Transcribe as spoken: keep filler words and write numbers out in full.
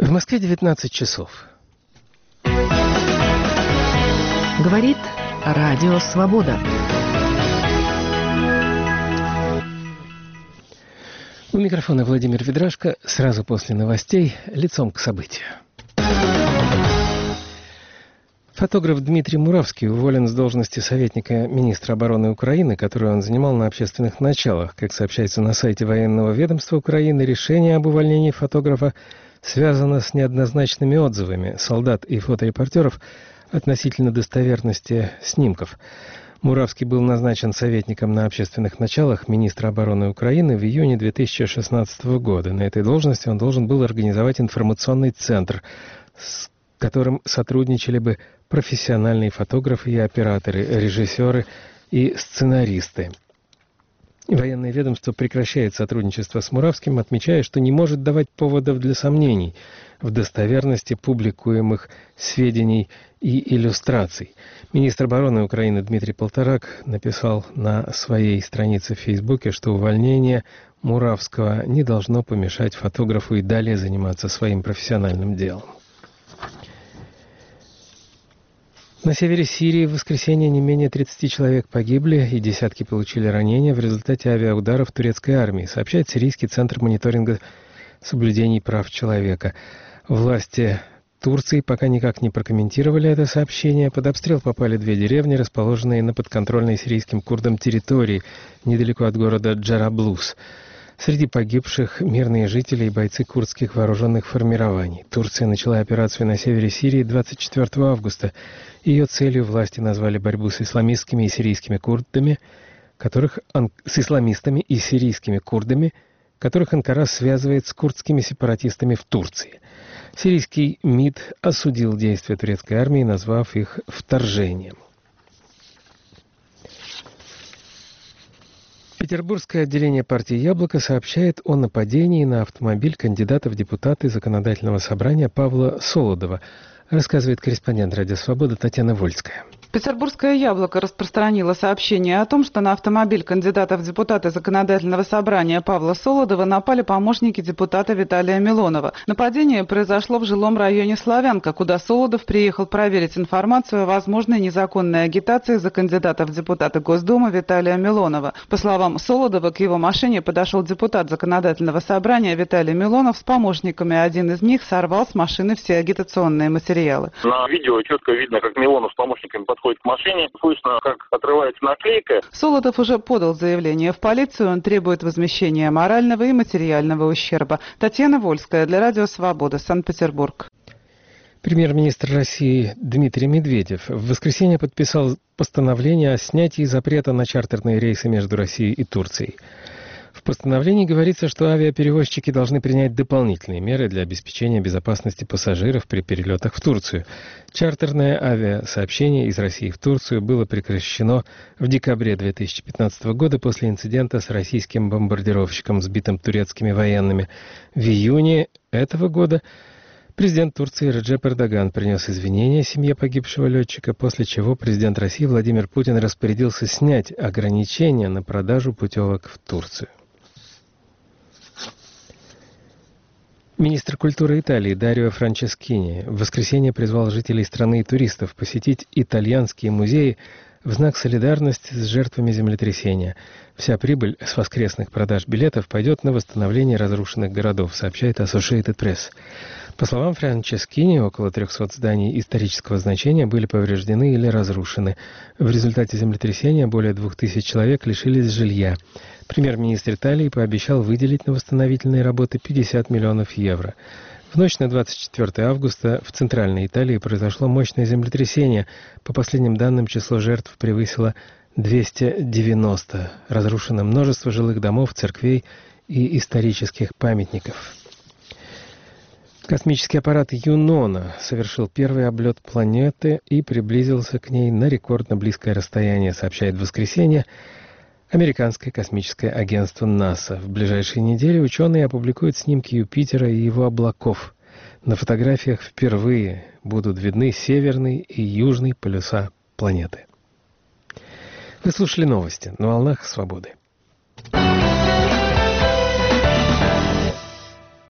В Москве девятнадцать часов. Говорит Радио Свобода. У микрофона Владимир Ведрашко. Сразу после новостей лицом к событию. Фотограф Дмитрий Муравский уволен с должности советника министра обороны Украины, которую он занимал на общественных началах. Как сообщается на сайте военного ведомства Украины, решение об увольнении фотографа связано с неоднозначными отзывами солдат и фоторепортеров относительно достоверности снимков. Муравский был назначен советником на общественных началах министра обороны Украины в июне две тысячи шестнадцатого года. На этой должности он должен был организовать информационный центр, с которым сотрудничали бы профессиональные фотографы и операторы, режиссеры и сценаристы. Военное ведомство прекращает сотрудничество с Муравским, отмечая, что не может давать поводов для сомнений в достоверности публикуемых сведений и иллюстраций. Министр обороны Украины Дмитрий Полторак написал на своей странице в Фейсбуке, что увольнение Муравского не должно помешать фотографу и далее заниматься своим профессиональным делом. На севере Сирии в воскресенье не менее тридцати человек погибли и десятки получили ранения в результате авиаударов турецкой армии, сообщает Сирийский центр мониторинга соблюдений прав человека. Власти Турции пока никак не прокомментировали это сообщение. Под обстрел попали две деревни, расположенные на подконтрольной сирийским курдам территории, недалеко от города Джараблус. Среди погибших мирные жители и бойцы курдских вооруженных формирований. Турция начала операцию на севере Сирии двадцать четвёртого августа. Ее целью власти назвали борьбу с исламистскими и сирийскими курдами, которых с исламистами и сирийскими курдами, которых Анкара связывает с курдскими сепаратистами в Турции. Сирийский МИД осудил действия турецкой армии, назвав их вторжением. Петербургское отделение партии «Яблоко» сообщает о нападении на автомобиль кандидата в депутаты Законодательного собрания Павла Солодова, рассказывает корреспондент «Радио Свобода» Татьяна Вольская. Петербургское «Яблоко» распространило сообщение о том, что на автомобиль кандидата в депутаты Законодательного собрания Павла Солодова напали помощники депутата Виталия Милонова. Нападение произошло в жилом районе Славянка, куда Солодов приехал проверить информацию о возможной незаконной агитации за кандидата в депутаты Госдумы Виталия Милонова. По словам Солодова, к его машине подошел депутат Законодательного собрания Виталий Милонов с помощниками. Один из них сорвал с машины все агитационные материалы. На видео четко видно, как Милонов с помощниками подходит к машине, слышно, как отрывается наклейка. Солодов уже подал заявление в полицию, он требует возмещения морального и материального ущерба. Татьяна Вольская для Радио Свобода, Санкт-Петербург. Премьер-министр России Дмитрий Медведев в воскресенье подписал постановление о снятии запрета на чартерные рейсы между Россией и Турцией. В постановлении говорится, что авиаперевозчики должны принять дополнительные меры для обеспечения безопасности пассажиров при перелетах в Турцию. Чартерное авиасообщение из России в Турцию было прекращено в декабре две тысячи пятнадцатого года после инцидента с российским бомбардировщиком, сбитым турецкими военными. В июне этого года президент Турции Реджеп Эрдоган принес извинения семье погибшего летчика, после чего президент России Владимир Путин распорядился снять ограничения на продажу путевок в Турцию. Министр культуры Италии Дарио Франческини в воскресенье призвал жителей страны и туристов посетить итальянские музеи в знак солидарности с жертвами землетрясения. Вся прибыль с воскресных продаж билетов пойдет на восстановление разрушенных городов, сообщает Associated Press. По словам Франческини, около трехсот зданий исторического значения были повреждены или разрушены. В результате землетрясения более двух тысяч человек лишились жилья. Премьер-министр Италии пообещал выделить на восстановительные работы пятьдесят миллионов евро. В ночь на двадцать четвёртого августа в Центральной Италии произошло мощное землетрясение. По последним данным, число жертв превысило двести девяносто. Разрушено множество жилых домов, церквей и исторических памятников. Космический аппарат Юнона совершил первый облет планеты и приблизился к ней на рекордно близкое расстояние, сообщает в воскресенье Американское космическое агентство НАСА. В ближайшие недели ученые опубликуют снимки Юпитера и его облаков. На фотографиях впервые будут видны северный и южный полюса планеты. Вы слушали новости на волнах Свободы.